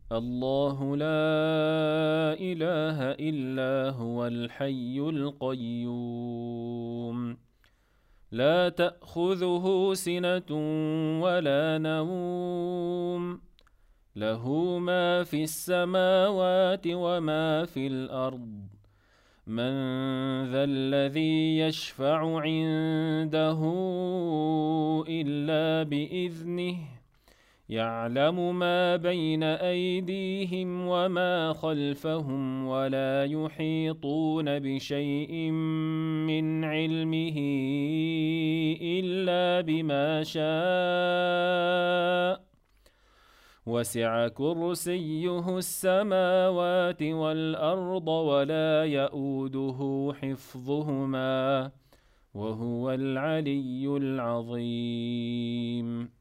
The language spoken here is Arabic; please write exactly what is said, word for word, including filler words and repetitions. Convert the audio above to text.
الله لا إله إلا هو الحي القيوم لا تأخذه سنة ولا نوم له ما في السماوات وما في الأرض من ذا الذي يشفع عنده إلا بإذنه يعلم ما بين أيديهم وما خلفهم ولا يحيطون بشيء من علمه إلا بما شاء وسع كرسيه السماوات والأرض ولا يئوده حفظهما وهو العلي العظيم